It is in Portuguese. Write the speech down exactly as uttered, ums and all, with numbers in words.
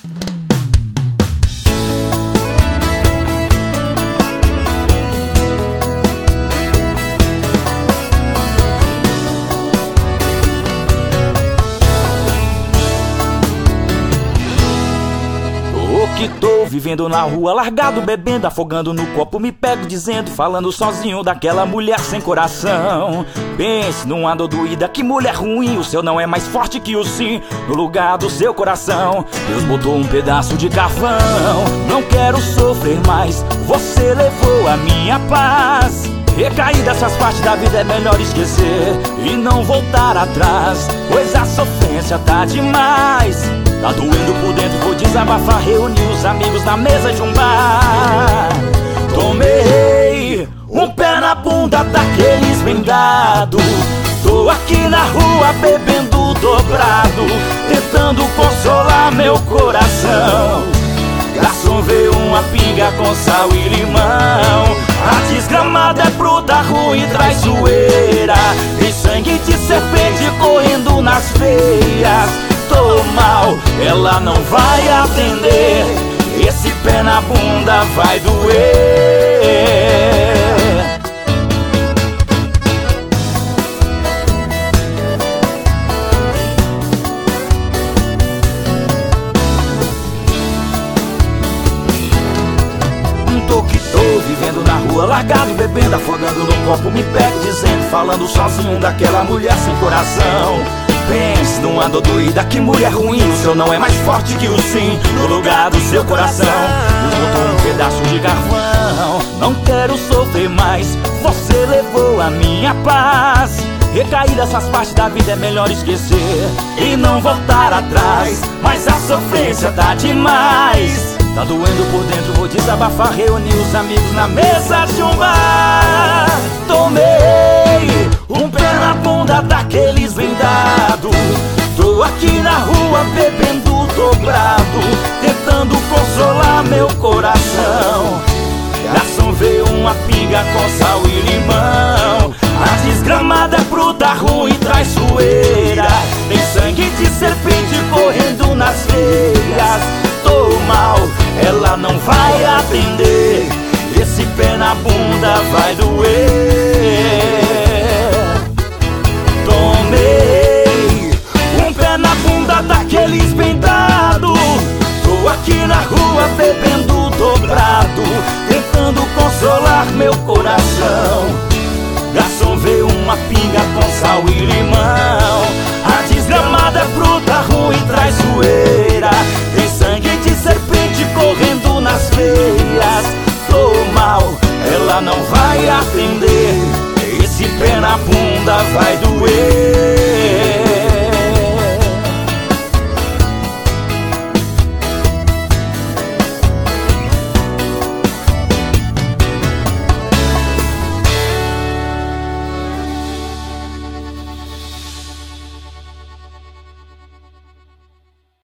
Que tô vivendo na rua, largado, bebendo, afogando no copo, me pego dizendo, falando sozinho daquela mulher sem coração. Pense numa dor doída, que mulher ruim, o seu não é mais forte que o sim. No lugar do seu coração, Deus botou um pedaço de carvão. Não quero sofrer mais, você levou a minha paz. Recair dessas partes da vida é melhor esquecer e não voltar atrás, pois a sofrência tá demais. Tá doendo por dentro, vou desabafar, reunir os amigos na mesa de um bar. Tomei um pé na bunda daqueles vendado. Tô aqui na rua bebendo dobrado, tentando consolar meu coração. Garçom, veio uma pinga com sal e limão. A desgramada é bruta, ruim, traiçoeira. Tem sangue de serpente correndo nas veias. Tô mal, ela não vai atender. Esse pé na bunda vai doer. Tô que tô vivendo na rua, largado, bebendo, afogando no copo, me pego dizendo, falando sozinho daquela mulher sem coração. Pense numa dor doída, que mulher ruim, o seu não é mais forte que o sim. No lugar do seu coração, Deus botou um pedaço de carvão. Não quero sofrer mais, você levou a minha paz. Recair dessas partes da vida é melhor esquecer e não voltar atrás, mas a sofrência tá demais. Tá doendo por dentro, vou desabafar, reunir os amigos na mesa de um bar. Tomei um pé na bunda daqueles vendado. Tô aqui na rua bebendo dobrado, tentando consolar meu coração. Garçom, veio uma pinga com sal e limão. A desgramada é bruta, ruim, traiçoeira. Tem sangue de serpente correndo nas veias. Tô mal, ela não vai atender. Esse pé na bunda vai doer. Tomei um pé na bunda daqueles vendado. Tô aqui na rua bebendo dobrado, tentando consolar meu coração. Garçom, veio uma pinga com sal e limão. A desgramada é bruta, ruim, traiçoeira. Tem sangue de serpente correndo nas veias. Tô mal, ela não vai atender. Esse pé na bunda vai doer.